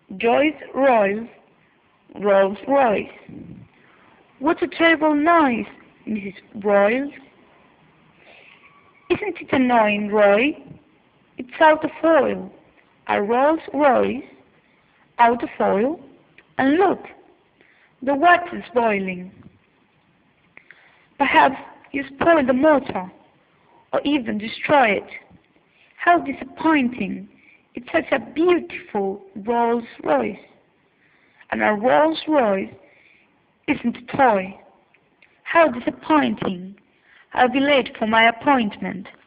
Joyce Royce, Rolls Royce. What a terrible noise, Mrs. Royce. Isn't it annoying, Roy? It's out of oil. A Rolls Royce out of oil? And look, the water's boiling. Perhaps you spoiled the motor, or even destroy it. How disappointing! It's such a beautiful Rolls Royce. And a Rolls Royce isn't a toy. How disappointing! I'll be late for my appointment.